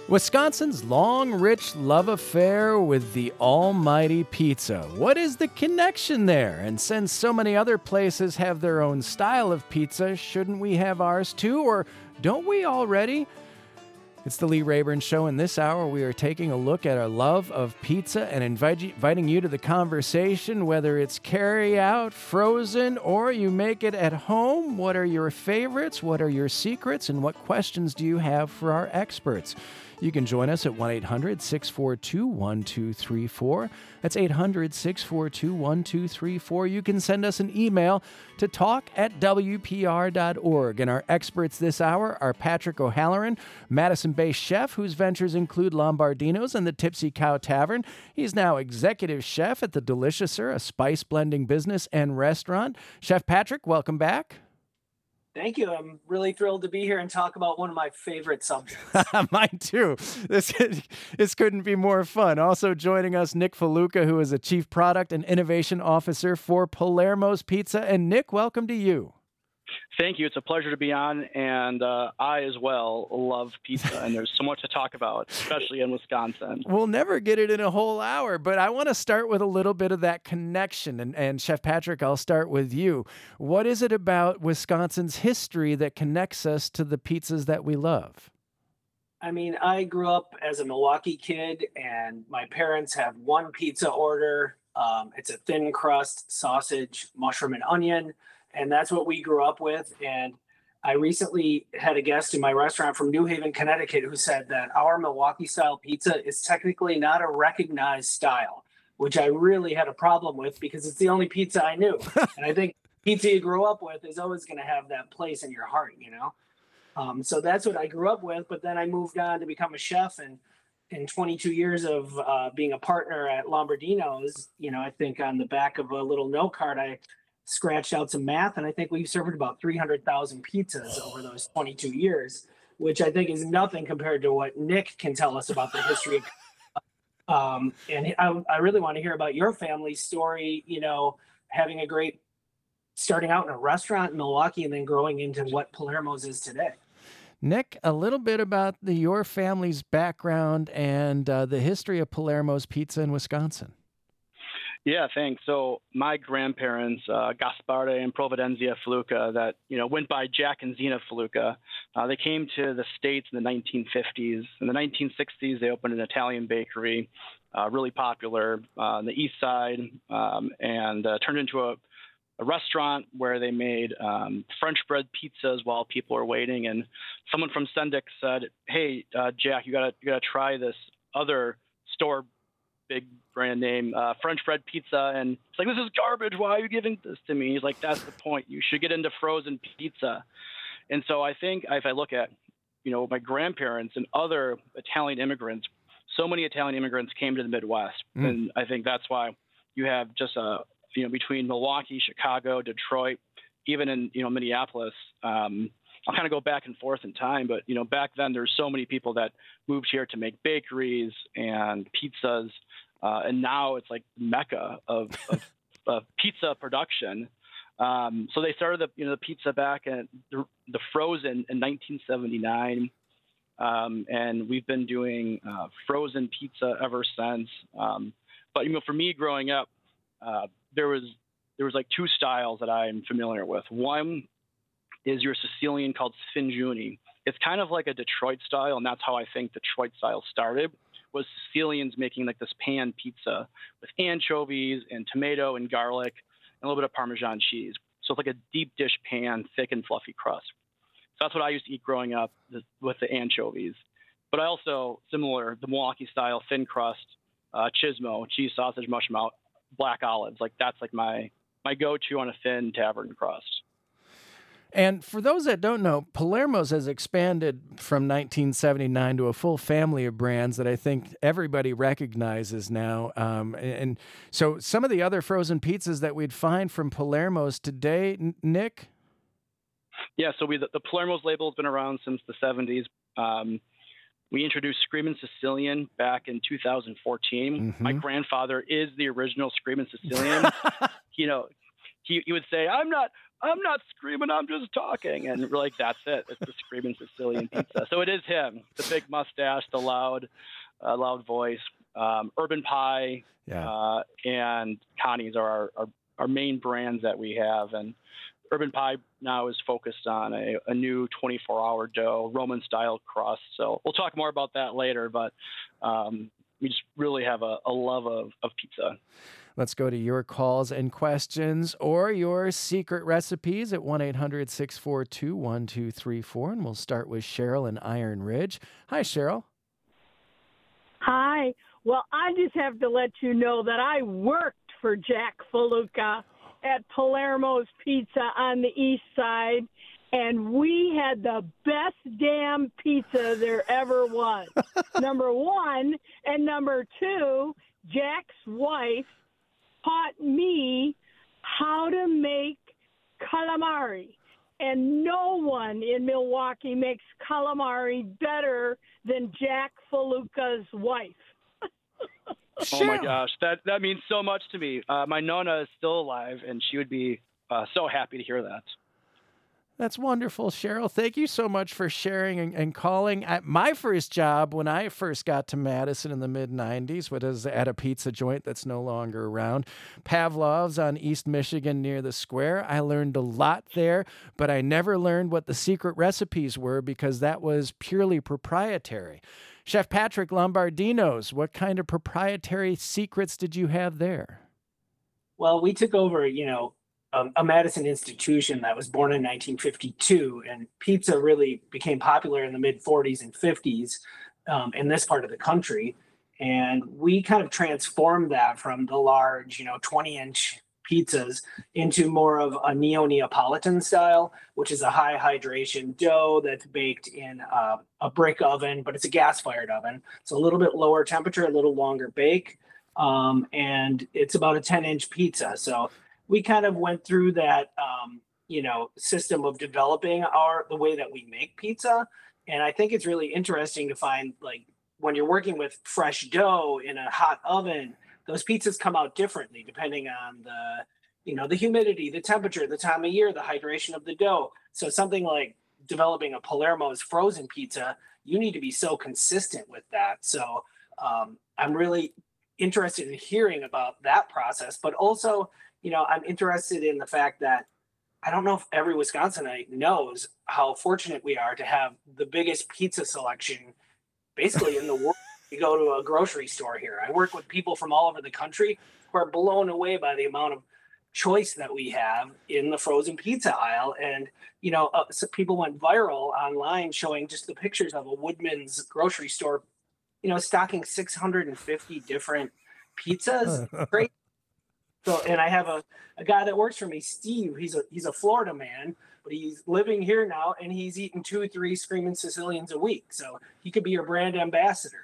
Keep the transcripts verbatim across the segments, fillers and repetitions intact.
Wisconsin's long, rich love affair with the almighty pizza. What is the connection there? And since so many other places have their own style of pizza, shouldn't we have ours too? Or don't we already? It's the Lee Rayburn Show. In this hour, we are taking a look at our love of pizza and invite you, inviting you to the conversation, whether it's carry out, frozen, or you make it at home. What are your favorites? What are your secrets? And what questions do you have for our experts? You can join us at one eight hundred six four two one two three four. That's eight hundred six four two one two three four. You can send us an email to talk at W P R dot org. And our experts this hour are Patrick O'Halloran, Madison-based chef whose ventures include Lombardino's and the Tipsy Cow Tavern. He's now executive chef at the Deliciouser, a spice blending business and restaurant. Chef Patrick, welcome back. Thank you. I'm really thrilled to be here and talk about one of my favorite subjects. Mine too. This, this couldn't be more fun. Also joining us, Nick Faluca, who is a Chief Product and Innovation Officer for Palermo's Pizza. And Nick, welcome to you. Thank you. It's a pleasure to be on, and uh, I as well love pizza, and there's so much to talk about, especially in Wisconsin. We'll never get it in a whole hour, but I want to start with a little bit of that connection. And, and Chef Patrick, I'll start with you. What is it about Wisconsin's history that connects us to the pizzas that we love? I mean, I grew up as a Milwaukee kid, and my parents have one pizza order. Um, it's a thin crust, sausage, mushroom, and onion. And that's what we grew up with. And I recently had a guest in my restaurant from New Haven, Connecticut, who said that our Milwaukee style pizza is technically not a recognized style, which I really had a problem with because it's the only pizza I knew. And I think pizza you grew up with is always going to have that place in your heart, you know? Um, so that's what I grew up with. But then I moved on to become a chef. And in twenty-two years of uh, being a partner at Lombardino's, you know, I think on the back of a little note card, I scratched out some math, and I think we've served about three hundred thousand pizzas over those twenty-two years, which I think is nothing compared to what Nick can tell us about the history. um, and I, I really want to hear about your family's story, you know, having a great, starting out in a restaurant in Milwaukee and then growing into what Palermo's is today. Nick, a little bit about the, your family's background and uh, the history of Palermo's Pizza in Wisconsin. Yeah, thanks. So my grandparents, uh, Gasparde and Providenzia Faluca, that you know went by Jack and Zena Faluca, uh, they came to the States in the nineteen fifties. In the nineteen sixties, they opened an Italian bakery, uh, really popular uh, on the east side, um, and uh, turned into a, a restaurant where they made um, French bread pizzas while people were waiting. And someone from Sendik said, "Hey, uh, Jack, you gotta you gotta try this other store." Big brand name uh, French bread pizza, and it's like, this is garbage. Why are you giving this to me? He's like, that's the point. You should get into frozen pizza. And so I think if I look at, you know, my grandparents and other Italian immigrants, so many Italian immigrants came to the Midwest, mm. and I think that's why you have just a you know between Milwaukee, Chicago, Detroit, even in you know Minneapolis. Um, I'll kind of go back and forth in time, but you know back then there's so many people that moved here to make bakeries and pizzas. Uh, and now it's like mecca of, of, of pizza production. Um, so they started the you know the pizza back at the, the frozen in nineteen seventy-nine, um, and we've been doing uh, frozen pizza ever since. Um, but you know, for me growing up, uh, there was there was like two styles that I'm familiar with. One is your Sicilian called Sfingiuni. It's kind of like a Detroit style, and that's how I think Detroit style started. Was Sicilians making like this pan pizza with anchovies and tomato and garlic and a little bit of Parmesan cheese. So it's like a deep dish pan, thick and fluffy crust. So that's what I used to eat growing up with the anchovies. But I also, similar, the Milwaukee style thin crust, uh, chismo, cheese sausage, mushroom out, black olives. Like that's like my, my go-to on a thin tavern crust. And for those that don't know, Palermo's has expanded from nineteen seventy-nine to a full family of brands that I think everybody recognizes now. Um, and so some of the other frozen pizzas that we'd find from Palermo's today, Nick? Yeah, so we the, the Palermo's label has been around since the seventies. Um, we introduced Screamin' Sicilian back in two thousand fourteen. Mm-hmm. My grandfather is the original Screamin' Sicilian. you know, he, he would say, I'm not, I'm not screaming, I'm just talking. And we're like, that's it. It's the Screaming Sicilian Pizza. So it is him, the big mustache, the loud, uh, loud voice. Um, Urban Pie Yeah. uh, and Connie's are our, our, our main brands that we have. And Urban Pie now is focused on a, a new twenty-four hour dough, Roman style crust. So we'll talk more about that later, but um, we just really have a, a love of, of pizza. Let's go to your calls and questions or your secret recipes at one eight hundred six four two one two three four. And we'll start with Cheryl in Iron Ridge. Hi, Cheryl. Hi. Well, I just have to let you know that I worked for Jack Faluca at Palermo's Pizza on the east side, and we had the best damn pizza there ever was. Number one, and number two, Jack's wife taught me how to make calamari, and no one in Milwaukee makes calamari better than Jack Faluca's wife. Oh my gosh, that that means so much to me. Uh, my Nona is still alive, and she would be uh, so happy to hear that. That's wonderful, Cheryl. Thank you so much for sharing and, and calling. At my first job when I first got to Madison in the mid nineties was at a pizza joint that's no longer around, Pavlov's on East Michigan near the square. I learned a lot there, but I never learned what the secret recipes were because that was purely proprietary. Chef Patrick Lombardino's, what kind of proprietary secrets did you have there? Well, we took over, you know, um, a Madison institution that was born in nineteen fifty-two, and pizza really became popular in the mid forties and fifties um, in this part of the country. And we kind of transformed that from the large, you know, twenty inch pizzas into more of a neo-Neapolitan style, which is a high hydration dough that's baked in a, a brick oven, but it's a gas-fired oven. So a little bit lower temperature, a little longer bake, um, and it's about a ten inch pizza. So we kind of went through that, um, you know, system of developing our the way that we make pizza, and I think it's really interesting to find, like, when you're working with fresh dough in a hot oven, those pizzas come out differently depending on the, you know, the humidity, the temperature, the time of year, the hydration of the dough. So something like developing a Palermo's frozen pizza, you need to be so consistent with that. So um, I'm really interested in hearing about that process, but also, you know, I'm interested in the fact that I don't know if every Wisconsinite knows how fortunate we are to have the biggest pizza selection basically in the world. You go to a grocery store here. I work with people from all over the country who are blown away by the amount of choice that we have in the frozen pizza aisle. And, you know, uh, so people went viral online showing just the pictures of a Woodman's grocery store, you know, stocking six hundred fifty different pizzas. Great. So, and I have a, a guy that works for me, Steve. He's a he's a Florida man, but he's living here now, and he's eating two, three Screaming Sicilians a week. So he could be your brand ambassador.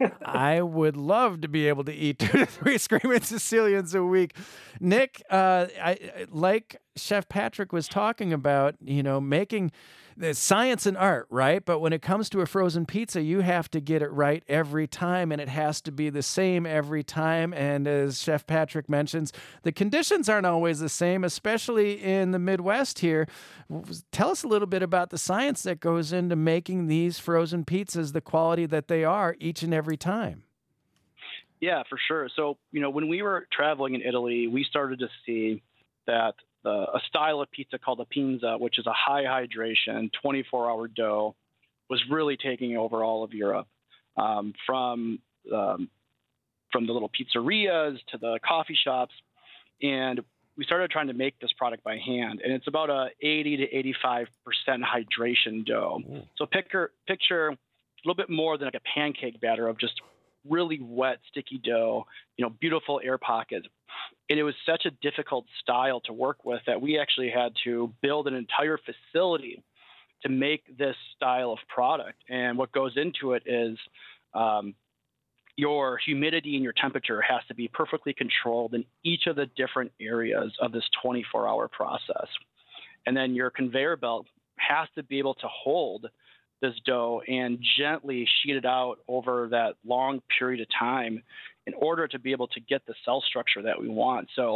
I would love to be able to eat two to three Screaming Sicilians a week. Nick, uh, I, like Chef Patrick was talking about, you know, making the science and art, right? But when it comes to a frozen pizza, you have to get it right every time, and it has to be the same every time. And as Chef Patrick mentions, the conditions aren't always the same, especially in the Midwest here. Tell us a little bit about the science that goes into making these frozen pizzas the quality that they are each and every time. Yeah, for sure. So, you know, when we were traveling in Italy, we started to see that uh, a style of pizza called a pinza, which is a high hydration, twenty-four hour dough, was really taking over all of Europe. Um, from um, from the little pizzerias to the coffee shops. And we started trying to make this product by hand. And it's about a eighty to eighty-five percent hydration dough. Mm. So picture, picture a little bit more than like a pancake batter of just really wet, sticky dough, you know, beautiful air pockets. And it was such a difficult style to work with that we actually had to build an entire facility to make this style of product. And what goes into it is um, your humidity and your temperature has to be perfectly controlled in each of the different areas of this twenty-four hour process. And then your conveyor belt has to be able to hold this dough and gently sheet it out over that long period of time in order to be able to get the cell structure that we want. So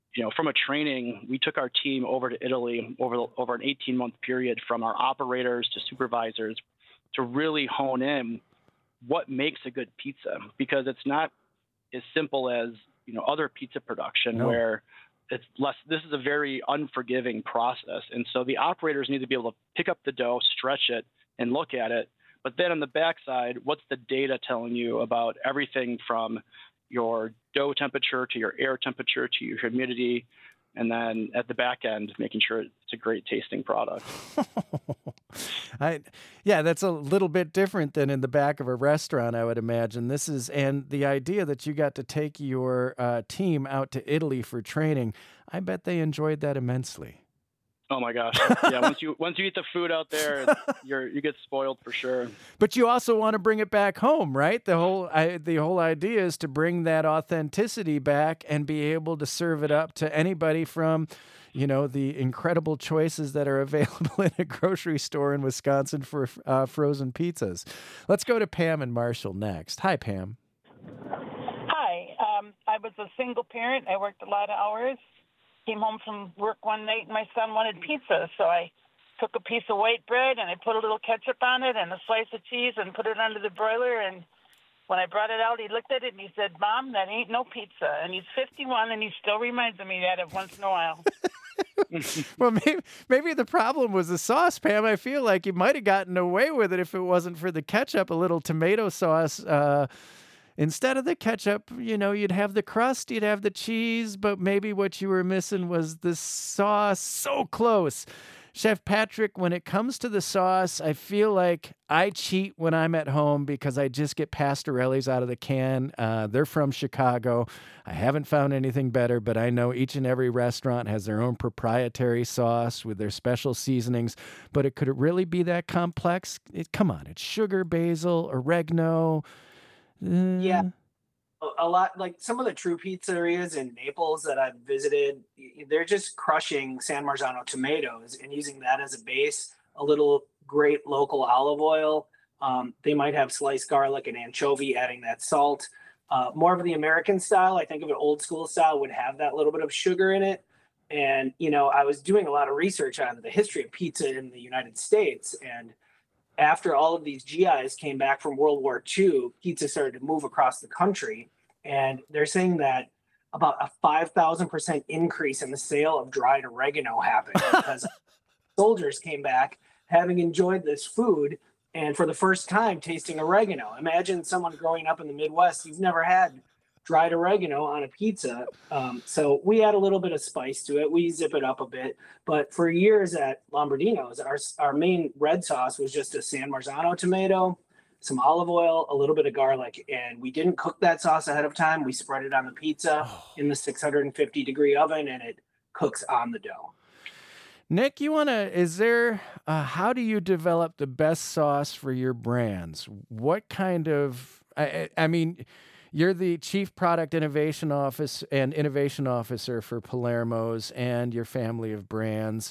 you know, from a training, we took our team over to Italy over over an eighteen month period, from our operators to supervisors, to really hone in what makes a good pizza, because it's not as simple as, you know, other pizza production No. where it's less. This is a very unforgiving process, and so the operators need to be able to pick up the dough, stretch it, and look at it. But then on the backside, what's the data telling you about everything from your dough temperature to your air temperature to your humidity, and then at the back end, making sure it's a great tasting product. I, yeah, that's a little bit different than in the back of a restaurant, I would imagine. This is, and the idea that you got to take your uh, team out to Italy for training, I bet they enjoyed that immensely. Oh my gosh! Yeah, once you once you eat the food out there, you're you get spoiled for sure. But you also want to bring it back home, right? The whole I, the whole idea is to bring that authenticity back and be able to serve it up to anybody from, you know, the incredible choices that are available in a grocery store in Wisconsin for uh, frozen pizzas. Let's go to Pam and Marshall next. Hi, Pam. Hi. Um, I was a single parent. I worked a lot of hours. Came home from work one night and my son wanted pizza, so I took a piece of white bread and I put a little ketchup on it and a slice of cheese and put it under the broiler. And when I brought it out, he looked at it and he said, "Mom, that ain't no pizza." And he's fifty-one and he still reminds me that of once in a while. Well, maybe, maybe the problem was the sauce, Pam. I feel like you might have gotten away with it if it wasn't for the ketchup, a little tomato sauce. Uh, instead of the ketchup, you know, you'd have the crust, you'd have the cheese, but maybe what you were missing was the sauce. So close. Chef Patrick, when it comes to the sauce, I feel like I cheat when I'm at home because I just get Pastorelli's out of the can. Uh, they're from Chicago. I haven't found anything better, but I know each and every restaurant has their own proprietary sauce with their special seasonings. But it could it really be that complex? It, come on, it's sugar, basil, oregano. Uh, Yeah. A lot, like some of the true pizzerias in Naples that I've visited, they're just crushing San Marzano tomatoes and using that as a base, a little great local olive oil. Um, they might have sliced garlic and anchovy, adding that salt. Uh, more of the American style, I think of an old school style, would have that little bit of sugar in it. And, you know, I was doing a lot of research on the history of pizza in the United States. And after all of these G Is came back from World War Two, pizza started to move across the country. And they're saying that about a five thousand percent increase in the sale of dried oregano happened because soldiers came back having enjoyed this food and for the first time tasting oregano. Imagine someone growing up in the Midwest, you've never had dried oregano on a pizza. Um, so we add a little bit of spice to it. We zip it up a bit. But for years at Lombardino's, our, our main red sauce was just a San Marzano tomato, some olive oil, a little bit of garlic. And we didn't cook that sauce ahead of time. We spread it on the pizza Oh. in the six hundred fifty degree oven, and it cooks on the dough. Nick, you want to, is there, uh, how do you develop the best sauce for your brands? What kind of, I, I mean, you're the Chief Product Innovation Office and Innovation Officer for Palermo's and your family of brands.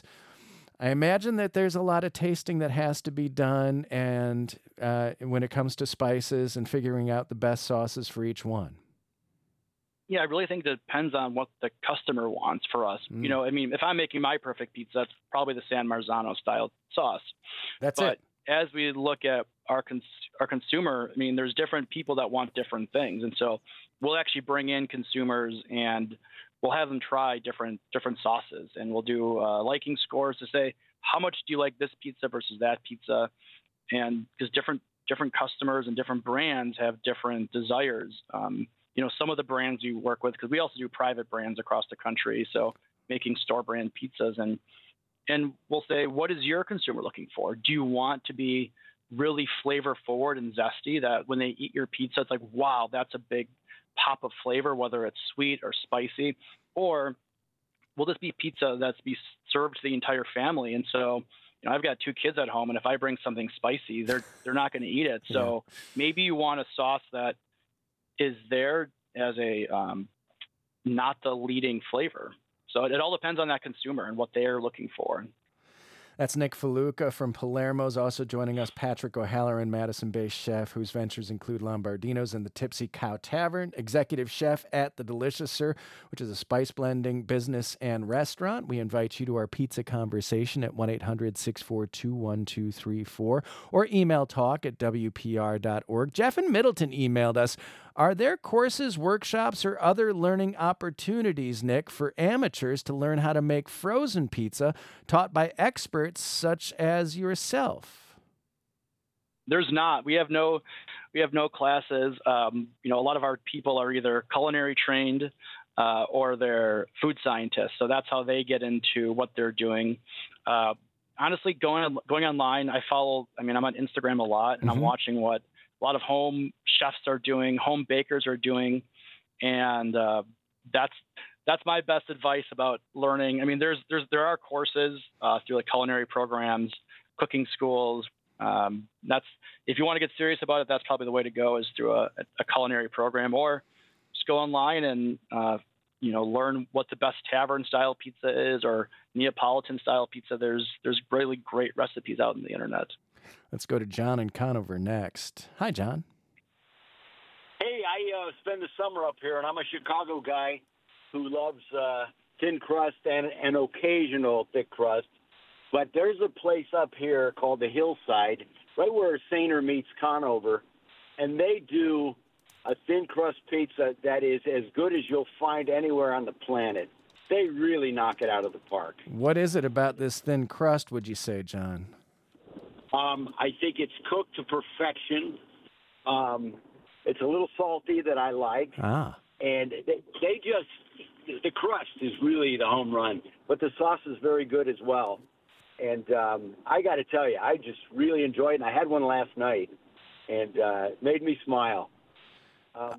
I imagine that there's a lot of tasting that has to be done, and uh, when it comes to spices and figuring out the best sauces for each one. Yeah, I really think it depends on what the customer wants for us. Mm. You know, I mean, if I'm making my perfect pizza, it's probably the San Marzano style sauce. That's but it. as we look at our cons- our consumer, I mean, there's different people that want different things, and so we'll actually bring in consumers and we'll have them try different different sauces, and we'll do uh, liking scores to say how much do you like this pizza versus that pizza, and because different different customers and different brands have different desires. Um, you know, some of the brands you work with, because we also do private brands across the country, so making store brand pizzas, and and we'll say, what is your consumer looking for? Do you want to be really flavor forward and zesty that when they eat your pizza, it's like, wow, that's a big pop of flavor, whether it's sweet or spicy? Or will this be pizza that's be served to the entire family? And so, you know, I've got two kids at home, and if I bring something spicy, they're they're not going to eat it. So yeah. Maybe you want a sauce that is there as a um, not the leading flavor. So it, it all depends on that consumer and what they're looking for. That's Nick Faluca from Palermo's. Also joining us, Patrick O'Halloran, Madison-based chef, whose ventures include Lombardino's and the Tipsy Cow Tavern, executive chef at The Delicious Sir, which is a spice blending business and restaurant. We invite you to our pizza conversation at one eight hundred six four two one two three four or email talk at w p r dot org. Jeff in Middleton emailed us, are there courses, workshops, or other learning opportunities, Nick, for amateurs to learn how to make frozen pizza taught by experts such as yourself? There's not. We have no, we have no classes. Um, you know, a lot of our people are either culinary trained uh, or they're food scientists. So that's how they get into what they're doing. Uh, honestly, going going online, I follow. I mean, I'm on Instagram a lot, and mm-hmm. I'm watching what a lot of home chefs are doing, home bakers are doing, and uh, that's that's my best advice about learning. I mean, there's there's there are courses uh, through like culinary programs, cooking schools. Um, that's if you want to get serious about it, that's probably the way to go is through a, a culinary program, or just go online and uh, you know learn what the best tavern style pizza is or Neapolitan style pizza. There's there's really great recipes out on the internet. Let's go to John in Conover next. Hi, John. Hey, I uh, spend the summer up here, and I'm a Chicago guy who loves uh, thin crust and an occasional thick crust. But there's a place up here called the Hillside, right where Sainer meets Conover, and they do a thin crust pizza that is as good as you'll find anywhere on the planet. They really knock it out of the park. What is it about this thin crust, would you say, John? Um, I think it's cooked to perfection. Um, it's a little salty that I like. Ah. And they, they just, the crust is really the home run, but the sauce is very good as well. And um, I got to tell you, I just really enjoyed it. And I had one last night, and uh, it made me smile. Um,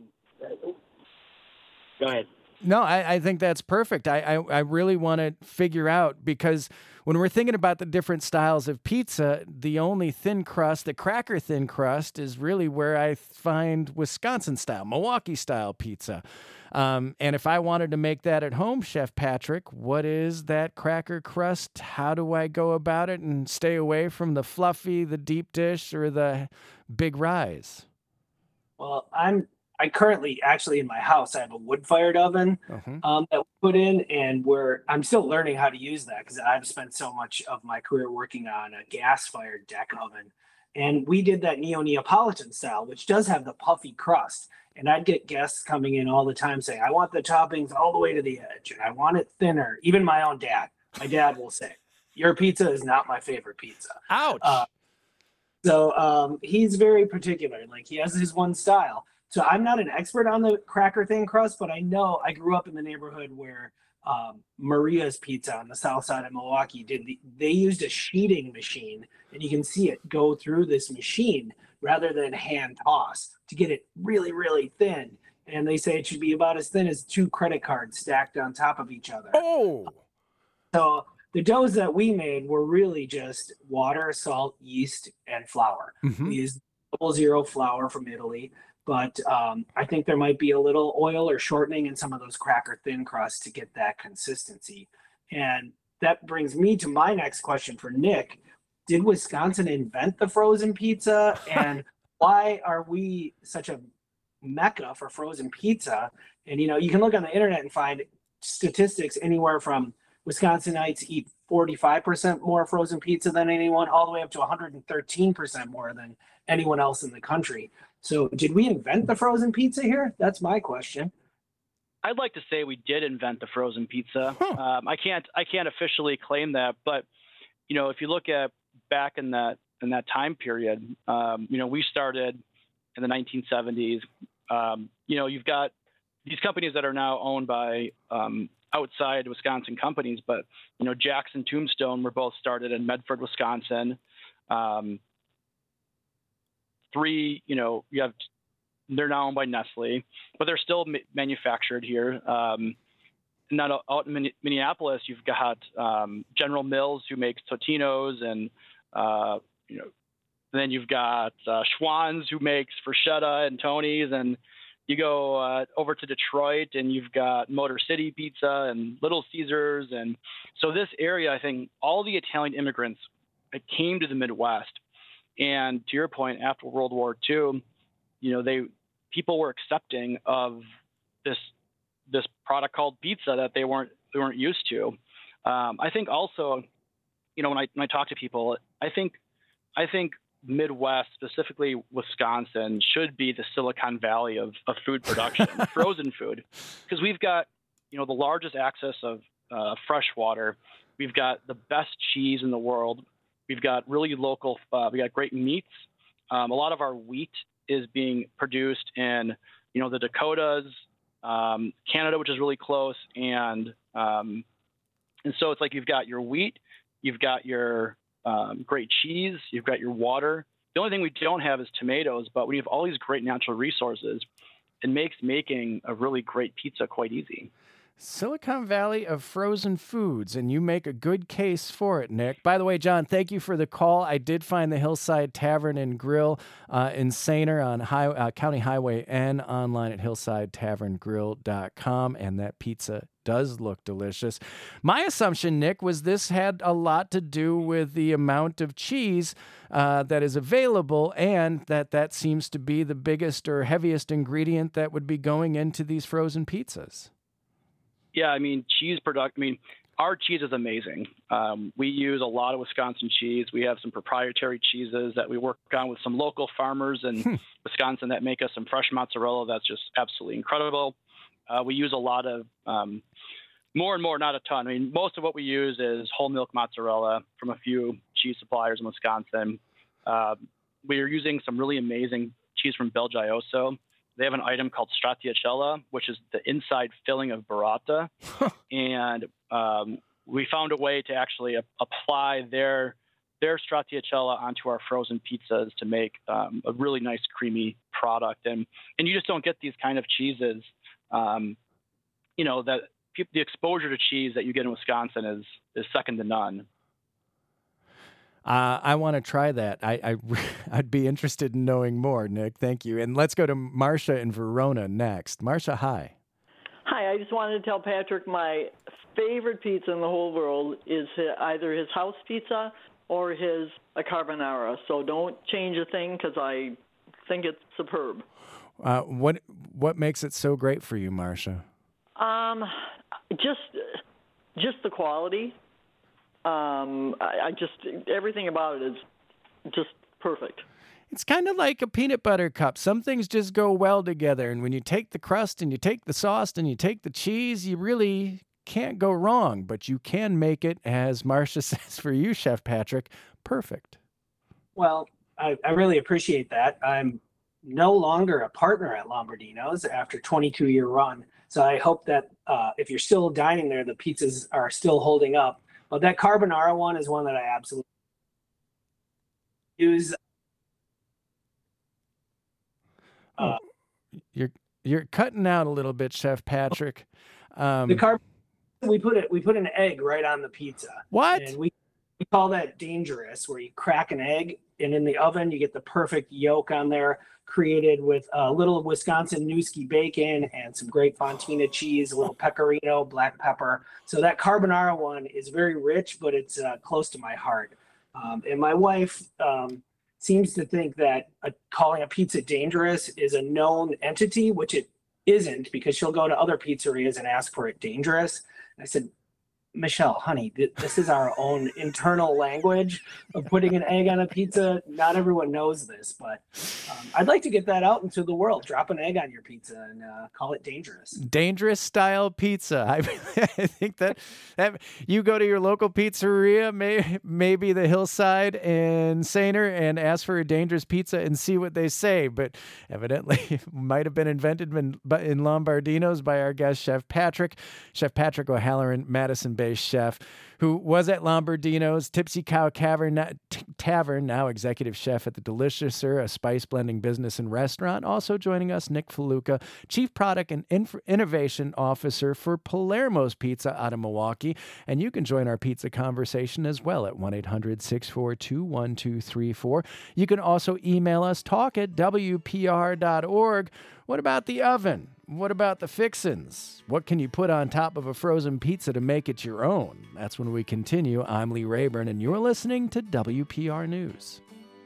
go ahead. No, I, I think that's perfect. I, I, I really want to figure out, because when we're thinking about the different styles of pizza, the only thin crust, the cracker thin crust, is really where I find Wisconsin style, Milwaukee style pizza. Um, and if I wanted to make that at home, Chef Patrick, what is that cracker crust? How do I go about it and stay away from the fluffy, the deep dish, or the big rise? Well, I'm I currently actually in my house, I have a wood-fired oven uh-huh. um, that we put in, and where I'm still learning how to use that because I've spent so much of my career working on a gas-fired deck oven. And we did that neo-Neapolitan style, which does have the puffy crust. And I'd get guests coming in all the time saying, I want the toppings all the way to the edge, and I want it thinner. Even my own dad, my dad will say, your pizza is not my favorite pizza. Ouch. Uh, so um, he's very particular. Like, he has his one style. So I'm not an expert on the cracker thin crust, but I know I grew up in the neighborhood where um, Maria's Pizza on the south side of Milwaukee did the, they used a sheeting machine, and you can see it go through this machine rather than hand toss to get it really, really thin. And they say it should be about as thin as two credit cards stacked on top of each other. Oh! So the doughs that we made were really just water, salt, yeast, and flour. Mm-hmm. We used double zero flour from Italy. But um, I think there might be a little oil or shortening in some of those cracker thin crusts to get that consistency. And that brings me to my next question for Nick. Did Wisconsin invent the frozen pizza? And why are we such a mecca for frozen pizza? And, you know, you can look on the internet and find statistics anywhere from Wisconsinites eat forty-five percent more frozen pizza than anyone, all the way up to one hundred thirteen percent more than anyone else in the country. So did we invent the frozen pizza here? That's my question. I'd like to say we did invent the frozen pizza. Huh. Um, I can't I can't officially claim that, but you know, if you look at back in that in that time period, um, you know, we started in the nineteen seventies. Um, you know, you've got these companies that are now owned by um, outside Wisconsin companies, but you know, Jackson Tombstone were both started in Medford, Wisconsin. Um, Three, you know, you have, they're now owned by Nestle, but they're still ma- manufactured here. Um, and then out in Minneapolis, you've got um, General Mills, who makes Totino's, and uh, you know, and then you've got uh, Schwann's, who makes Freschetta and Tony's, and you go uh, over to Detroit, and you've got Motor City Pizza and Little Caesars, and so this area, I think, all the Italian immigrants it came to the Midwest. And to your point, after World War Two, you know, they people were accepting of this this product called pizza that they weren't they weren't used to. Um, I think also, you know, when I when I talk to people, I think I think Midwest, specifically Wisconsin, should be the Silicon Valley of, of food production, frozen food, because we've got, you know, the largest access of uh, fresh water. We've got the best cheese in the world. We've got really local. Uh, we got great meats. Um, a lot of our wheat is being produced in, you know, the Dakotas, um, Canada, which is really close, and um, and so it's like you've got your wheat, you've got your Um, great cheese, you've got your water. The only thing we don't have is tomatoes, but we have all these great natural resources. It makes making a really great pizza quite easy. Silicon Valley of frozen foods, and you make a good case for it, Nick. By the way, John, thank you for the call. I did find the Hillside Tavern and Grill uh, in Saner on high, uh, County Highway N online at hillside tavern grill dot com, and that pizza does look delicious. My assumption, Nick, was this had a lot to do with the amount of cheese uh, that is available, and that that seems to be the biggest or heaviest ingredient that would be going into these frozen pizzas. Yeah, I mean, cheese product. I mean, our cheese is amazing. Um, we use a lot of Wisconsin cheese. We have some proprietary cheeses that we work on with some local farmers in Wisconsin that make us some fresh mozzarella that's just absolutely incredible. Uh, we use a lot of, um, more and more, not a ton. I mean, most of what we use is whole milk mozzarella from a few cheese suppliers in Wisconsin. Uh, we are using some really amazing cheese from Belgioso. They have an item called stracciatella, which is the inside filling of burrata. and um, we found a way to actually a- apply their their stracciatella onto our frozen pizzas to make um, a really nice creamy product. And and you just don't get these kind of cheeses, um, you know, that pe- the exposure to cheese that you get in Wisconsin is is second to none. Uh, I want to try that. I, I, I'd be interested in knowing more, Nick. Thank you. And let's go to Marcia in Verona next. Marcia, hi. Hi, I just wanted to tell Patrick my favorite pizza in the whole world is either his house pizza or his a carbonara. So don't change a thing because I think it's superb. Uh, what what makes it so great for you, Marcia? Um, just just the quality. Um, I, I just, everything about it is just perfect. It's kind of like a peanut butter cup. Some things just go well together. And when you take the crust and you take the sauce and you take the cheese, you really can't go wrong. But you can make it, as Marcia says for you, Chef Patrick, perfect. Well, I, I really appreciate that. I'm no longer a partner at Lombardino's after a twenty-two year run. So I hope that uh, if you're still dining there, the pizzas are still holding up. But that carbonara one is one that I absolutely use. Uh, oh, you're you're cutting out a little bit, Chef Patrick. Um, the carb we put it we put an egg right on the pizza. What? And we, we call that dangerous, where you crack an egg and in the oven you get the perfect yolk on there, created with a little Wisconsin Newski bacon and some great Fontina cheese, a little pecorino, black pepper. So that carbonara one is very rich, but it's uh, close to my heart. Um, and my wife um, seems to think that uh, calling a pizza dangerous is a known entity, which it isn't, because she'll go to other pizzerias and ask for it dangerous. And I said, Michelle, honey, th- this is our own internal language of putting an egg on a pizza. Not everyone knows this, but um, I'd like to get that out into the world. Drop an egg on your pizza and uh, call it dangerous. Dangerous style pizza. I, I think that, that you go to your local pizzeria, may, maybe the Hillside in Saner, and ask for a dangerous pizza and see what they say. But evidently, it might have been invented in, in Lombardino's by our guest, Chef Patrick. Chef Patrick O'Halloran, Madison Bay chef, who was at Lombardino's, Tipsy Cow Tavern, Tavern, now executive chef at the Deliciouser, a spice blending business and restaurant. Also joining us, Nick Faluca, Chief Product and Inf- Innovation Officer for Palermo's Pizza out of Milwaukee. And you can join our pizza conversation as well at one eight hundred, six four two, one two three four. You can also email us, talk at W P R dot org. What about the oven? What about the fixins? What can you put on top of a frozen pizza to make it your own? That's when we continue. I'm Lee Rayburn, and you're listening to W P R News.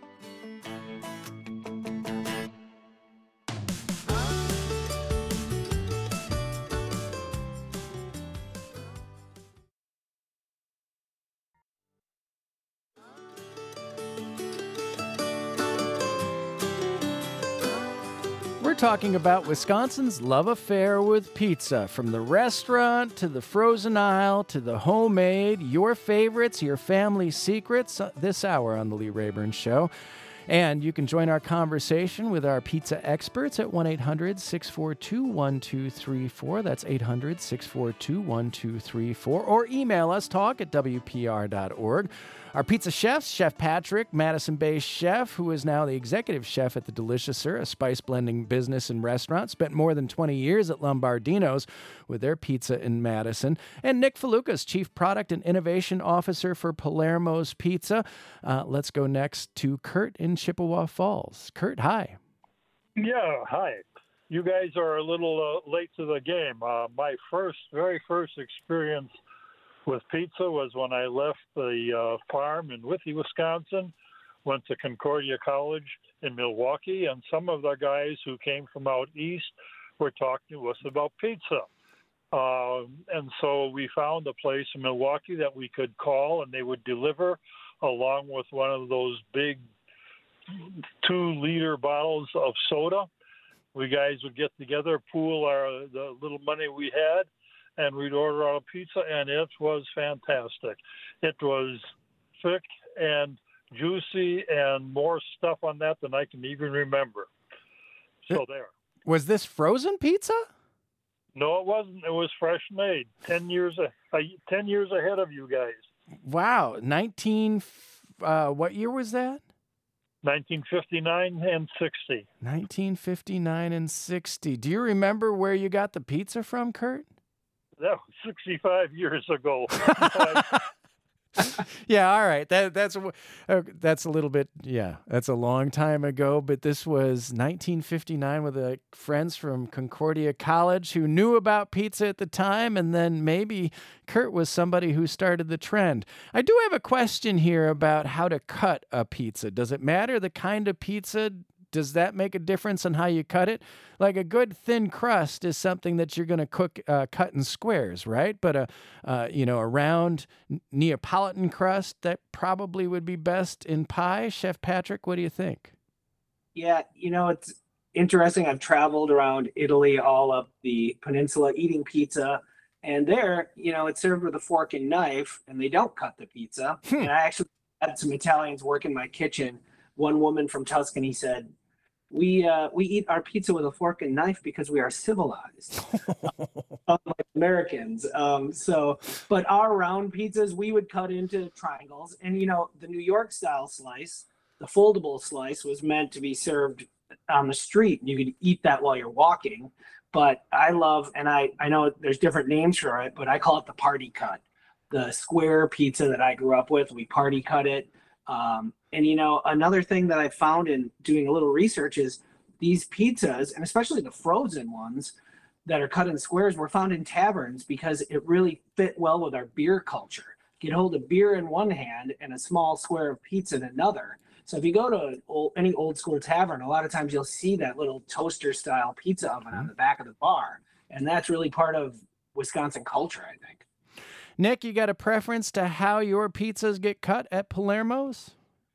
We're talking about Wisconsin's love affair with pizza. From the restaurant to the frozen aisle to the homemade, your favorites, your family secrets, uh, this hour on The Lee Rayburn Show. And you can join our conversation with our pizza experts at one eight hundred six four two one two three four. That's eight hundred six four two one two three four. Or email us, talk at W P R dot org. Our pizza chefs, Chef Patrick, Madison-based chef, who is now the executive chef at The Deliciouser, a spice blending business and restaurant, spent more than twenty years at Lombardino's with their pizza in Madison. And Nick Falukas, Chief Product and Innovation Officer for Palermo's Pizza. Uh, let's go next to Kurt in Chippewa Falls. Kurt, hi. Yeah, hi. You guys are a little uh, late to the game. Uh, my first, very first experience with pizza was when I left the uh, farm in Withee, Wisconsin, went to Concordia College in Milwaukee, and some of the guys who came from out east were talking to us about pizza. Uh, and so we found a place in Milwaukee that we could call, and they would deliver along with one of those big two-liter bottles of soda. We guys would get together, pool our the little money we had, and we'd order out a pizza, and it was fantastic. It was thick and juicy and more stuff on that than I can even remember. So there. Was this frozen pizza? No, it wasn't. It was fresh made. Ten years, a, a, ten years ahead of you guys. Wow. nineteen, uh, what year was that? nineteen fifty-nine and sixty. nineteen fifty-nine and sixty. Do you remember where you got the pizza from, Kurt? That was sixty-five years ago. Yeah, all right. That that's uh, that's a little bit. Yeah, that's a long time ago. But this was nineteen fifty-nine with uh, friends from Concordia College who knew about pizza at the time, and then maybe Kurt was somebody who started the trend. I do have a question here about how to cut a pizza. Does it matter the kind of pizza? Does that make a difference on how you cut it? Like a good thin crust is something that you're going to cook, uh, cut in squares, right? But a, uh, you know, a round Neapolitan crust, that probably would be best in pie. Chef Patrick, what do you think? Yeah, you know, it's interesting. I've traveled around Italy, all up the peninsula, eating pizza. And there, you know, it's served with a fork and knife, and they don't cut the pizza. Hmm. And I actually had some Italians work in my kitchen. One woman from Tuscany said, We uh, we eat our pizza with a fork and knife because we are civilized, unlike Americans. Um, so, but our round pizzas, we would cut into triangles. And, you know, the New York style slice, the foldable slice, was meant to be served on the street. You could eat that while you're walking. But I love, and I, I know there's different names for it, but I call it the party cut. The square pizza that I grew up with, we party cut it. Um, and, you know, another thing that I found in doing a little research is these pizzas, and especially the frozen ones that are cut in squares, were found in taverns because it really fit well with our beer culture. Get hold of beer in one hand and a small square of pizza in another. So if you go to an old, any old school tavern, a lot of times you'll see that little toaster style pizza oven on the back of the bar. And that's really part of Wisconsin culture, I think. Nick, you got a preference to how your pizzas get cut at Palermo's?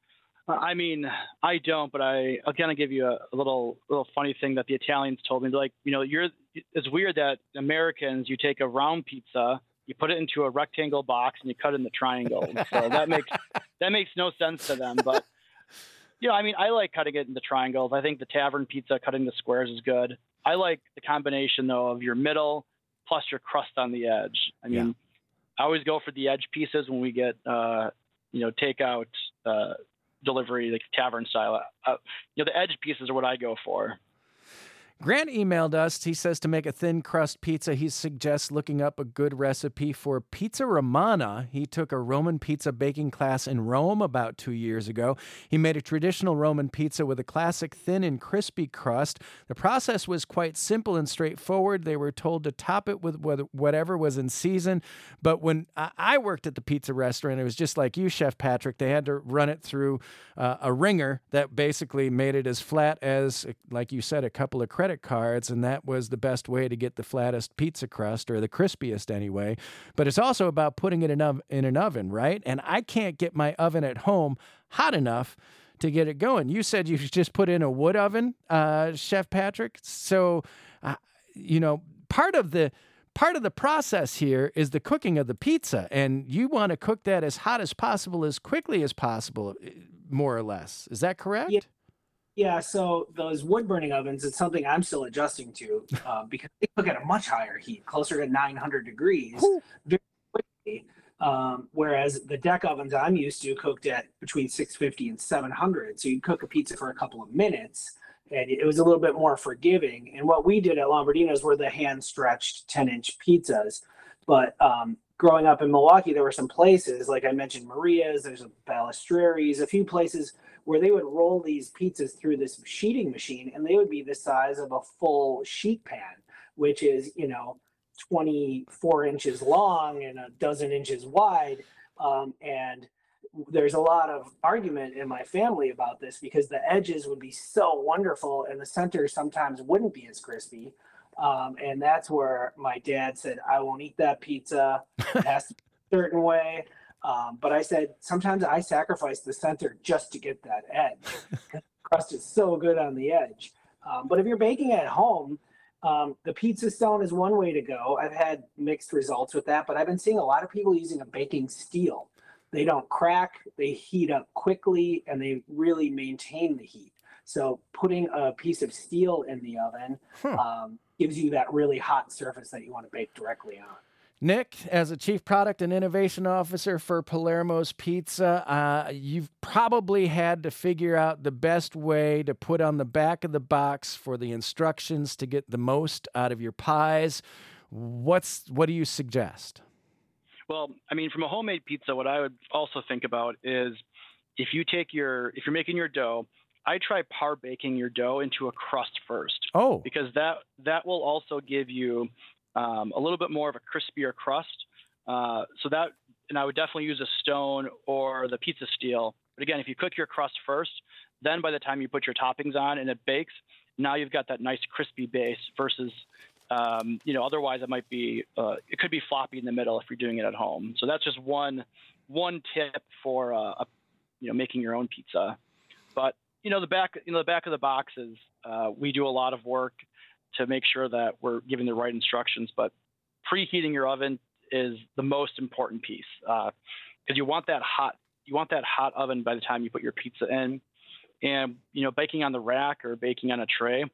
I mean, I don't, but I, I'll kind of give you a, a little little funny thing that the Italians told me. They're like, you know, you're it's weird that Americans, you take a round pizza, you put it into a rectangle box, and you cut it into triangles. So that makes that makes no sense to them. But you know, I mean, I like cutting it into triangles. I think the tavern pizza cutting the squares is good. I like the combination though of your middle plus your crust on the edge. I mean, yeah. I always go for the edge pieces when we get, uh, you know, takeout uh, delivery, like tavern style. Uh, you know, the edge pieces are what I go for. Grant emailed us. He says to make a thin crust pizza, he suggests looking up a good recipe for pizza romana. He took a Roman pizza baking class in Rome about two years ago. He made a traditional Roman pizza with a classic thin and crispy crust. The process was quite simple and straightforward. They were told to top it with whatever was in season. But when I worked at the pizza restaurant, it was just like you, Chef Patrick. They had to run it through uh, a ringer that basically made it as flat as, like you said, a couple of credit cards, and that was the best way to get the flattest pizza crust, or the crispiest anyway. But it's also about putting it in, ov- in an oven, right? And I can't get my oven at home hot enough to get it going. You said you just put in a wood oven, uh, Chef Patrick. So, uh, you know, part of the part of the process here is the cooking of the pizza, and you want to cook that as hot as possible, as quickly as possible, more or less. Is that correct? Yeah. Yeah, so those wood burning ovens, it's something I'm still adjusting to uh, because they cook at a much higher heat, closer to nine hundred degrees, Ooh. very quickly. Um, whereas the deck ovens I'm used to cooked at between six fifty and seven hundred. So you cook a pizza for a couple of minutes, and it was a little bit more forgiving. And what we did at Lombardino's were the hand-stretched ten-inch pizzas. But um, growing up in Milwaukee, there were some places, like I mentioned, Maria's, there's a Balistreri's, a few places where they would roll these pizzas through this sheeting machine, and they would be the size of a full sheet pan, which is, you know, twenty-four inches long and a dozen inches wide. Um, and there's a lot of argument in my family about this because the edges would be so wonderful and the center sometimes wouldn't be as crispy. Um, and that's where my dad said, I won't eat that pizza. It has to be a certain way. Um, but I said, sometimes I sacrifice the center just to get that edge because the crust is so good on the edge. Um, but if you're baking at home, um, the pizza stone is one way to go. I've had mixed results with that, but I've been seeing a lot of people using a baking steel. They don't crack, they heat up quickly, and they really maintain the heat. So putting a piece of steel in the oven hmm. um, gives you that really hot surface that you want to bake directly on. Nick, as a Chief Product and Innovation Officer for Palermo's Pizza, uh, you've probably had to figure out the best way to put on the back of the box for the instructions to get the most out of your pies. What's what do you suggest? Well, I mean, from a homemade pizza, what I would also think about is if you take your if you're making your dough, I try par baking your dough into a crust first. Oh, because that that will also give you Um, a little bit more of a crispier crust. Uh, so that, and I would definitely use a stone or the pizza steel. But again, if you cook your crust first, then by the time you put your toppings on and it bakes, now you've got that nice crispy base versus, um, you know, otherwise it might be, uh, it could be floppy in the middle if you're doing it at home. So that's just one, one tip for, uh, a, you know, making your own pizza. But, you know, the back, you know, the back of the boxes, uh, we do a lot of work to make sure that we're giving the right instructions, but preheating your oven is the most important piece because uh, you want that hot, you want that hot oven by the time you put your pizza in. And you know, baking on the rack or baking on a tray,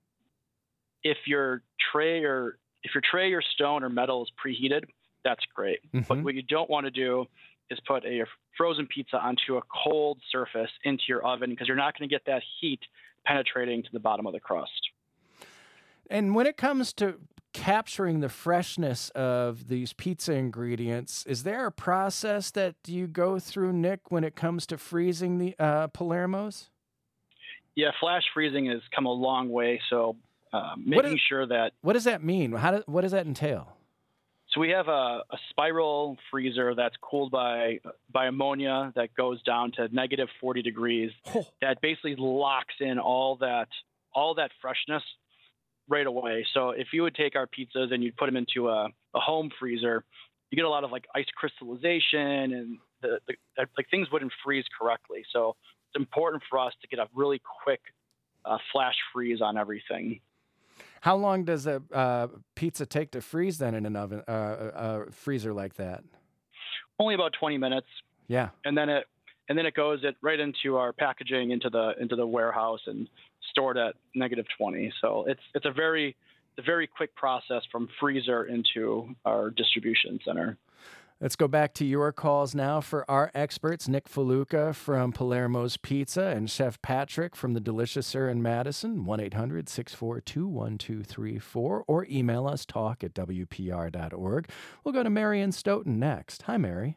if your tray or if your tray or stone or metal is preheated, that's great. Mm-hmm. But what you don't want to do is put a frozen pizza onto a cold surface into your oven because you're not going to get that heat penetrating to the bottom of the crust. And when it comes to capturing the freshness of these pizza ingredients, is there a process that you go through, Nick, when it comes to freezing the uh, Palermos? Yeah, flash freezing has come a long way. So um, making is, sure that... What does that mean? How do, what does that entail? So we have a, a spiral freezer that's cooled by by ammonia that goes down to negative forty degrees. Oh. That basically locks in all that all that freshness right away. So if you would take our pizzas and you'd put them into a, a home freezer, you get a lot of like ice crystallization and the, the like things wouldn't freeze correctly. So it's important for us to get a really quick uh, flash freeze on everything. How long does a uh, pizza take to freeze then in an oven, uh, a freezer like that? Only about twenty minutes. Yeah. And then it and then it goes it right into our packaging into the into the warehouse and stored at negative twenty. So it's it's a very it's a very quick process from freezer into our distribution center. Let's go back to your calls now for our experts, Nick Faluca from Palermo's Pizza and Chef Patrick from the Delicious Sir in Madison, one eight hundred six four two one two three four, or email us talk at w p r dot org. We'll go to Mary in Stoughton next. Hi, Mary.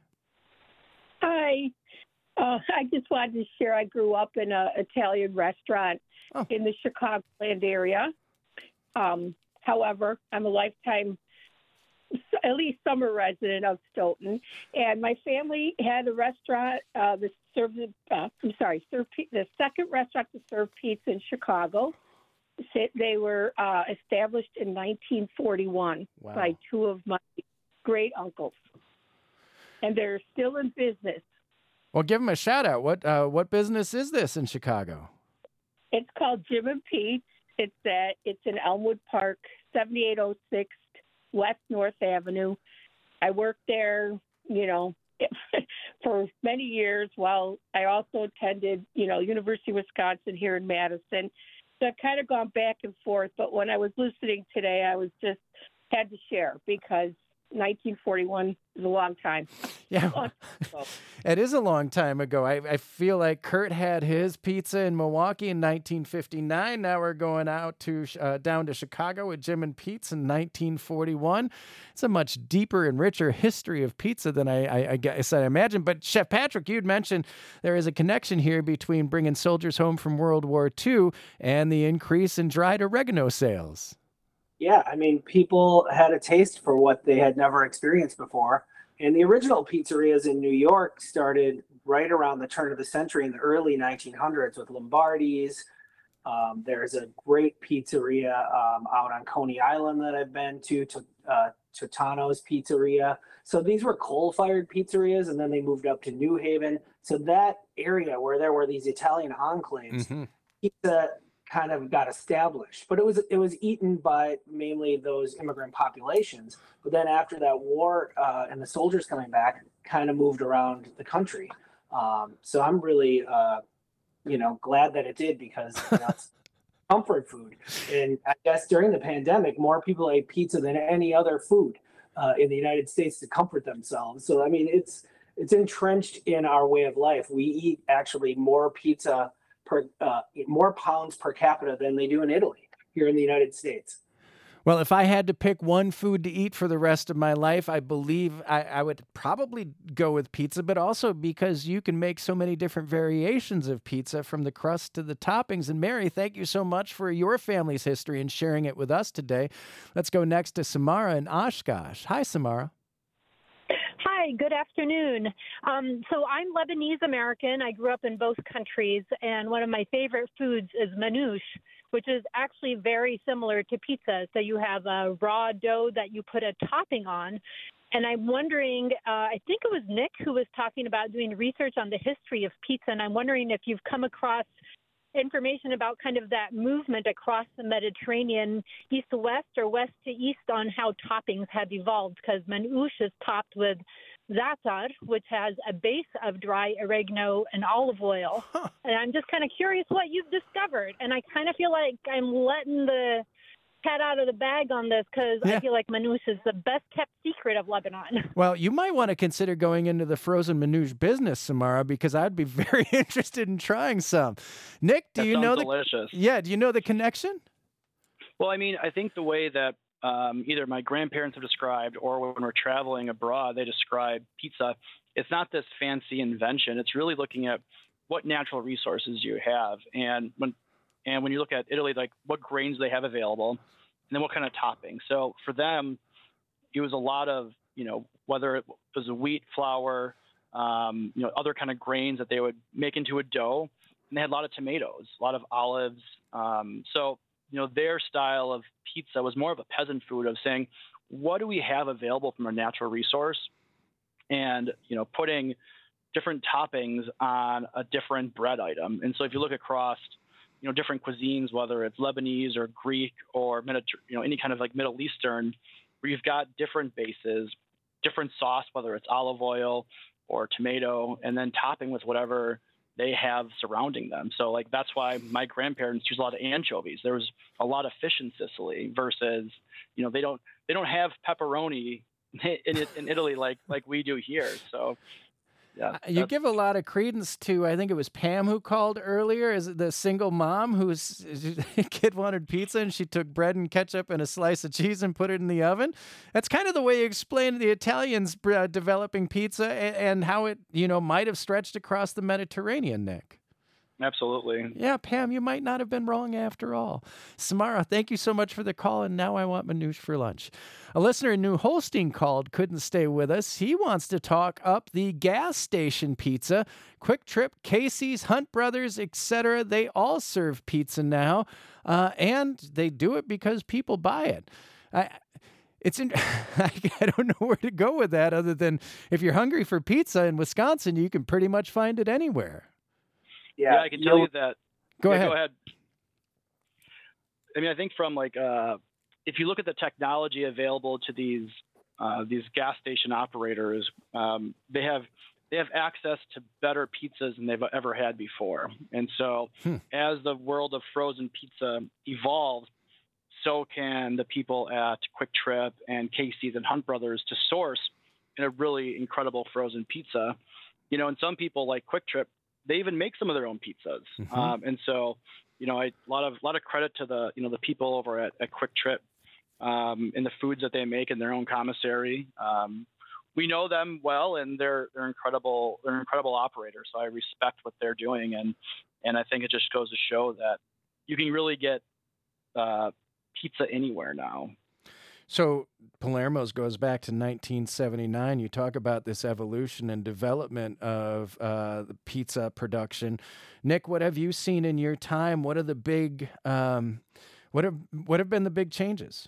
Hi. Uh, I just wanted to share I grew up in an Italian restaurant oh. in the Chicagoland area. Um, however, I'm a lifetime at least summer resident of Stoughton, and my family had a restaurant uh, that served. Uh, I'm sorry, served, the second restaurant to serve pizza in Chicago. They were uh, established in nineteen forty-one wow. by two of my great uncles, and they're still in business. Well, give them a shout out. What uh, what business is this in Chicago? It's called Jim and Pete's. It's at it's in Elmwood Park, seventy-eight oh six. West North Avenue. I worked there, you know, for many years while I also attended, you know, University of Wisconsin here in Madison. So I've kind of gone back and forth, but when I was listening today, I was just had to share because nineteen forty-one is a long time. Yeah, it is a long time ago. I, I feel like Kurt had his pizza in Milwaukee in nineteen fifty-nine. Now we're going out to uh, down to Chicago with Jim and Pete's in nineteen forty-one. It's a much deeper and richer history of pizza than I, I, I guess I imagine. But Chef Patrick, you'd mentioned there is a connection here between bringing soldiers home from World War Two and the increase in dried oregano sales. Yeah, I mean, people had a taste for what they had never experienced before. And the original pizzerias in New York started right around the turn of the century in the early nineteen hundreds with Lombardi's. Um, there's a great pizzeria um, out on Coney Island that I've been to, to uh, Totano's Pizzeria. So these were coal-fired pizzerias, and then they moved up to New Haven. So that area where there were these Italian enclaves, mm-hmm. pizza kind of got established, but it was it was eaten by mainly those immigrant populations. But then after that war uh, and the soldiers coming back, kind of moved around the country. Um, so I'm really, uh, you know, glad that it did because you know, it's comfort food. And I guess during the pandemic, more people ate pizza than any other food uh, in the United States to comfort themselves. So I mean, it's it's entrenched in our way of life. We eat actually more pizza per uh, more pounds per capita than they do in Italy here in the United States. Well, if I had to pick one food to eat for the rest of my life, I believe I, I would probably go with pizza, but also because you can make so many different variations of pizza from the crust to the toppings. And Mary, thank you so much for your family's history and sharing it with us today. Let's go next to Samara in Oshkosh. Hi, Samara. Hi, good afternoon. Um, so I'm Lebanese American. I grew up in both countries, and one of my favorite foods is manouche, which is actually very similar to pizza. So you have a raw dough that you put a topping on. And I'm wondering, uh, I think it was Nick who was talking about doing research on the history of pizza, and I'm wondering if you've come across information about kind of that movement across the Mediterranean, east to west or west to east, on how toppings have evolved, because manouche is topped with za'atar, which has a base of dry oregano and olive oil. Huh. And I'm just kind of curious what you've discovered. And I kind of feel like I'm letting the cat out of the bag on this because yeah. I feel like manouche is the best kept secret of Lebanon. Well, you might want to consider going into the frozen manouche business, Samara, because I'd be very interested in trying some. Nick, do that you know the delicious. Yeah, do you know the connection? Well, I mean, I think the way that um, either my grandparents have described or when we're traveling abroad, they describe pizza. It's not this fancy invention. It's really looking at what natural resources you have, and when And when you look at Italy, like what grains they have available, and then what kind of toppings. So for them, it was a lot of, you know, whether it was a wheat, flour, um, you know, other kind of grains that they would make into a dough. And they had a lot of tomatoes, a lot of olives. Um, so, you know, their style of pizza was more of a peasant food of saying, what do we have available from a natural resource? And, you know, putting different toppings on a different bread item. And so if you look across, you know, different cuisines, whether it's Lebanese or Greek or, Mediter- you know, any kind of like Middle Eastern, where you've got different bases, different sauce, whether it's olive oil or tomato, and then topping with whatever they have surrounding them. So like, that's why my grandparents use a lot of anchovies. There was a lot of fish in Sicily versus, you know, they don't, they don't have pepperoni in, in Italy like like we do here. So. Yeah, you give a lot of credence to, I think it was Pam who called earlier. Is it the single mom whose kid wanted pizza and she took bread and ketchup and a slice of cheese and put it in the oven? That's kind of the way you explained the Italians uh, developing pizza and, and how it, you know, might have stretched across the Mediterranean, Nick. Absolutely. Yeah, Pam, you might not have been wrong after all. Samara, thank you so much for the call, and now I want Manouche for lunch. A listener in New Holstein called, couldn't stay with us. He wants to talk up the gas station pizza. Quick Trip, Casey's, Hunt Brothers, et cetera. They all serve pizza now, uh, and they do it because people buy it. I, It's in, I don't know where to go with that other than if you're hungry for pizza in Wisconsin, you can pretty much find it anywhere. Yeah, yeah I can tell you that. Go yeah, ahead. Go ahead. I mean, I think from like, uh, if you look at the technology available to these uh, these gas station operators, um, they have they have access to better pizzas than they've ever had before. And so, hmm. as the world of frozen pizza evolves, so can the people at Quick Trip and Casey's and Hunt Brothers to source in a really incredible frozen pizza. You know, and some people like Quick Trip, they even make some of their own pizzas. Mm-hmm. Um, and so, you know, I, a lot of, a lot of credit to the, you know, the people over at, at Quick Trip um, and the foods that they make in their own commissary. Um, we know them well, and they're, they're incredible. They're incredible operators. So I respect what they're doing. And, and I think it just goes to show that you can really get uh, pizza anywhere now. So Palermo's goes back to nineteen seventy-nine. You talk about this evolution and development of uh, the pizza production. Nick, what have you seen in your time? What are the big, um, what have what have been the big changes?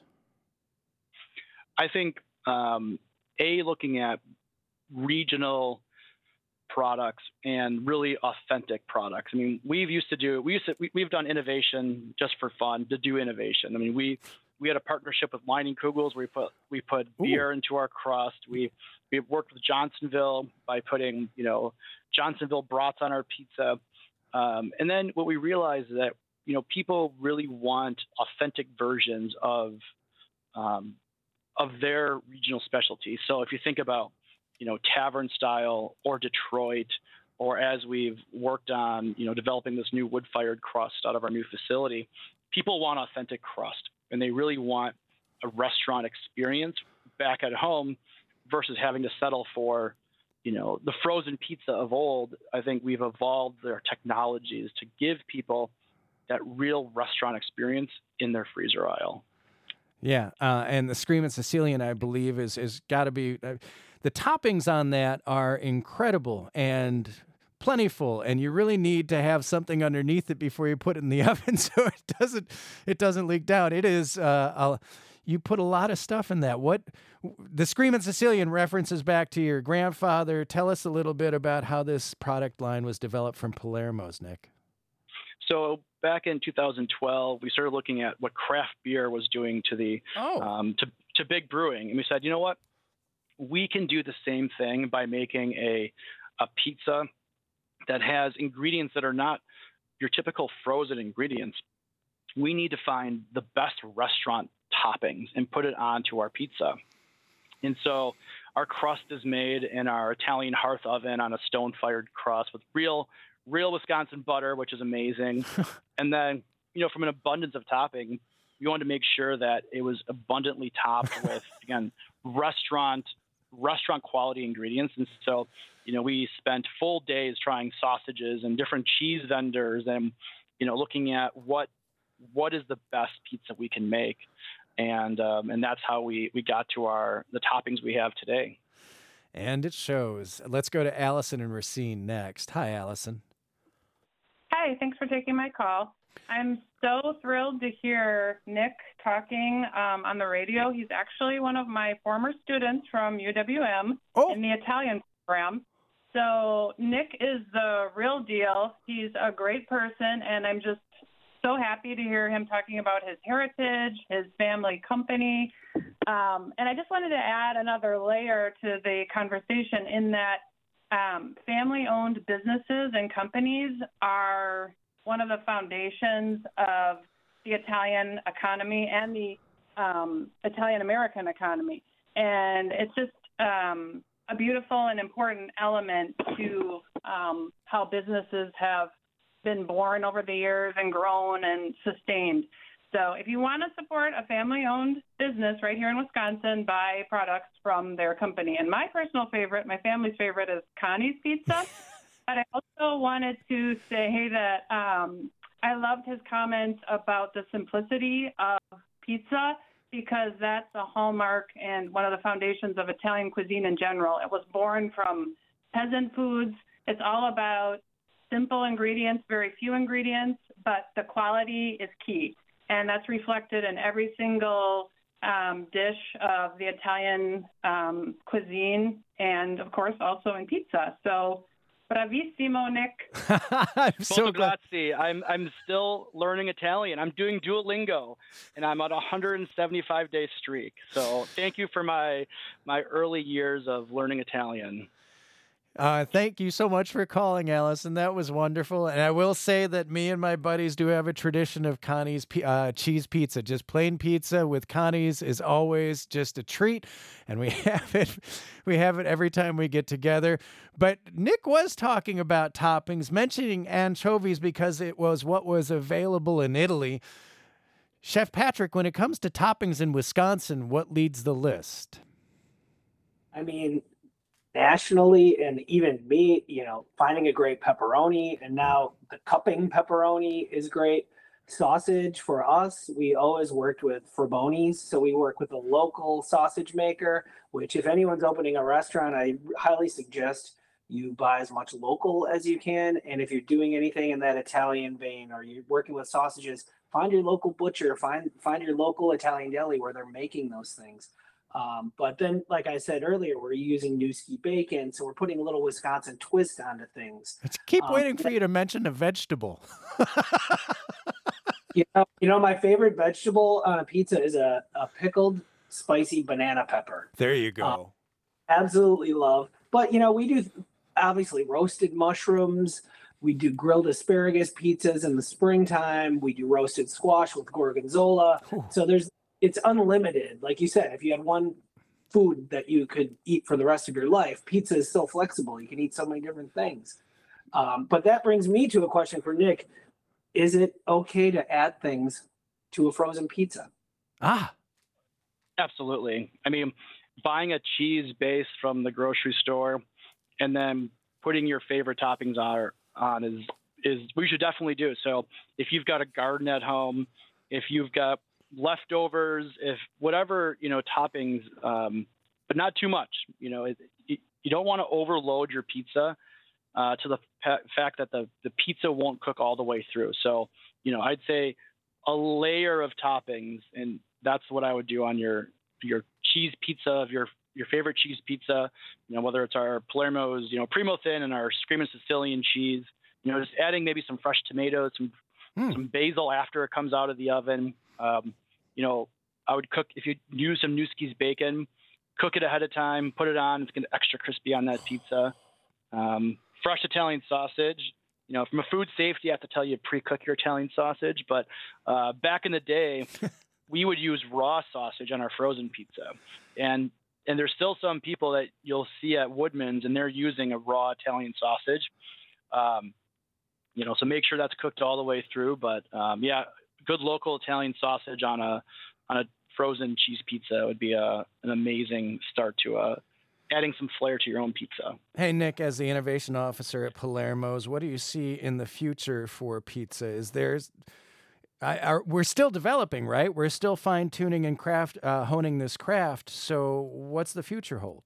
I think um, a looking at regional products and really authentic products. I mean, we've used to do we used to we, we've done innovation just for fun to do innovation. I mean, we. We had a partnership with Leinenkugels where we put we put Ooh. beer into our crust. We we worked with Johnsonville by putting you know Johnsonville brats on our pizza, um, and then what we realized is that you know people really want authentic versions of um, of their regional specialty. So if you think about you know tavern style or Detroit, or as we've worked on you know developing this new wood fired crust out of our new facility, people want authentic crust. And they really want a restaurant experience back at home versus having to settle for, you know, the frozen pizza of old. I think we've evolved their technologies to give people that real restaurant experience in their freezer aisle. Yeah, uh, and the Screamin' Sicilian, I believe, is is got to be uh, the toppings on that are incredible and plentiful, and you really need to have something underneath it before you put it in the oven so it doesn't it doesn't leak down. It is uh, a, you put a lot of stuff in that. What the Screamin' Sicilian references back to your grandfather. Tell us a little bit about how this product line was developed from Palermo's, Nick. So back in two thousand twelve, we started looking at what craft beer was doing to the oh. um, to to big brewing, and we said, you know what, we can do the same thing by making a a pizza that has ingredients that are not your typical frozen ingredients. We need to find the best restaurant toppings and put it onto our pizza. And so our crust is made in our Italian hearth oven on a stone-fired crust with real, real Wisconsin butter, which is amazing. And then, you know, from an abundance of topping, we wanted to make sure that it was abundantly topped with, again, restaurant restaurant quality ingredients. And so, you know, we spent full days trying sausages and different cheese vendors and, you know, looking at what what is the best pizza we can make. And um, and that's how we, we got to our the toppings we have today. And it shows. Let's go to Allison and Racine next. Hi, Allison. Hi, thanks for taking my call. I'm so thrilled to hear Nick talking um, on the radio. He's actually one of my former students from U W M oh. in the Italian program. So Nick is the real deal. He's a great person, and I'm just so happy to hear him talking about his heritage, his family company. Um, and I just wanted to add another layer to the conversation in that um, family-owned businesses and companies are one of the foundations of the Italian economy and the um, Italian-American economy. And it's just um, a beautiful and important element to um, how businesses have been born over the years and grown and sustained. So if you want to support a family-owned business right here in Wisconsin, buy products from their company. And my personal favorite, my family's favorite, is Connie's Pizza. But I also wanted to say that um, I loved his comments about the simplicity of pizza, because that's a hallmark and one of the foundations of Italian cuisine in general. It was born from peasant foods. It's all about simple ingredients, very few ingredients, but the quality is key. And that's reflected in every single um, dish of the Italian um, cuisine, and of course also in pizza. So, bravissimo, Nick. I'm so glad. Grazie. I'm I'm still learning Italian. I'm doing Duolingo, and I'm on a one hundred seventy-five day streak. So thank you for my my early years of learning Italian. Uh, thank you so much for calling, Allison. That was wonderful. And I will say that me and my buddies do have a tradition of Connie's uh, cheese pizza. Just plain pizza with Connie's is always just a treat. And we have it, we have it every time we get together. But Nick was talking about toppings, mentioning anchovies because it was what was available in Italy. Chef Patrick, when it comes to toppings in Wisconsin, what leads the list? I mean, nationally, and even me, you know, finding a great pepperoni, and now the cupping pepperoni is great. Sausage for us, we always worked with Fraboni's, so we work with a local sausage maker, which if anyone's opening a restaurant, I highly suggest you buy as much local as you can. And if you're doing anything in that Italian vein, or you're working with sausages, find your local butcher, find find your local Italian deli where they're making those things. Um, but then, like I said earlier, we're using Newski bacon, so we're putting a little Wisconsin twist onto things. I keep um, waiting for you to mention a vegetable. you know, you know, my favorite vegetable on a pizza is a, a pickled spicy banana pepper. There you go. Um, absolutely love. But, you know, we do obviously roasted mushrooms. We do grilled asparagus pizzas in the springtime. We do roasted squash with gorgonzola. Ooh. So there's it's unlimited. Like you said, if you had one food that you could eat for the rest of your life, pizza is so flexible. You can eat so many different things. Um, but that brings me to a question for Nick. Is it okay to add things to a frozen pizza? Ah, absolutely. I mean, buying a cheese base from the grocery store and then putting your favorite toppings on, on is, is we should definitely do. So if you've got a garden at home, if you've got leftovers, if whatever, you know, toppings, um, but not too much, you know, it, it, you don't want to overload your pizza uh, to the pa- fact that the, the pizza won't cook all the way through. So, you know, I'd say a layer of toppings, and that's what I would do on your, your cheese pizza of your, your favorite cheese pizza, you know, whether it's our Palermo's, you know, Primo Thin and our Screamin' Sicilian cheese, you know, just adding maybe some fresh tomatoes, some, mm. some basil after it comes out of the oven. Um, you know, I would cook, if you use some Newski's bacon, cook it ahead of time, put it on. It's going to be extra crispy on that pizza. Um, fresh Italian sausage. You know, from a food safety, I have to tell you, pre-cook your Italian sausage. But uh, back in the day, we would use raw sausage on our frozen pizza. And and there's still some people that you'll see at Woodman's, and they're using a raw Italian sausage. Um, you know, so make sure that's cooked all the way through. But, um, yeah, good local Italian sausage on a on a frozen cheese pizza would be a, an amazing start to uh, adding some flair to your own pizza. Hey, Nick, as the innovation officer at Palermo's, what do you see in the future for pizza? Is there's, I, are, we're still developing, right? We're still fine tuning and craft, uh, honing this craft. So what's the future hold?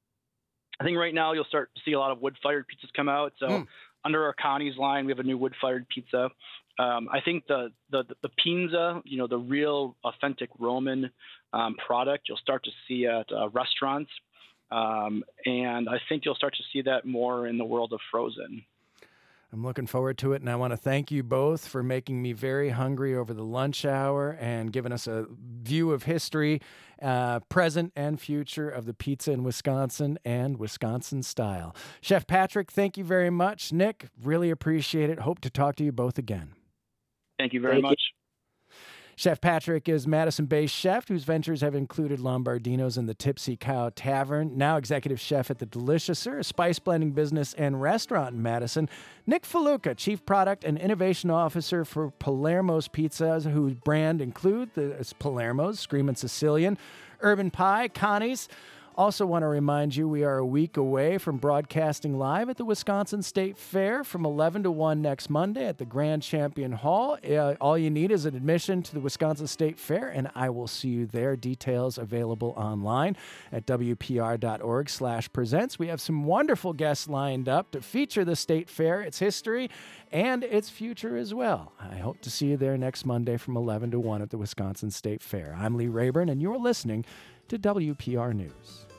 I think right now you'll start to see a lot of wood-fired pizzas come out. So mm. under our Connie's line, we have a new wood-fired pizza. Um, I think the, the, the Pinza, you know, the real authentic Roman um, product, you'll start to see at uh, restaurants. Um, and I think you'll start to see that more in the world of frozen. I'm looking forward to it, and I want to thank you both for making me very hungry over the lunch hour and giving us a view of history, uh, present and future of the pizza in Wisconsin and Wisconsin style. Chef Patrick, thank you very much. Nick, really appreciate it. Hope to talk to you both again. Thank you very thank much. You. Chef Patrick is Madison-based chef whose ventures have included Lombardino's and the Tipsy Cow Tavern, now executive chef at the Deliciouser, a spice blending business and restaurant in Madison. Nick Faluca, chief product and innovation officer for Palermo's Pizzas, whose brand include the Palermo's, Screamin' Sicilian, Urban Pie, Connie's. Also want to remind you we are a week away from broadcasting live at the Wisconsin State Fair from eleven to one next Monday at the Grand Champion Hall. Uh, all you need is an admission to the Wisconsin State Fair, and I will see you there. Details available online at W P R dot org slash presents. We have some wonderful guests lined up to feature the State Fair, its history, and its future as well. I hope to see you there next Monday from eleven to one at the Wisconsin State Fair. I'm Lee Rayburn, and you're listening to W P R News.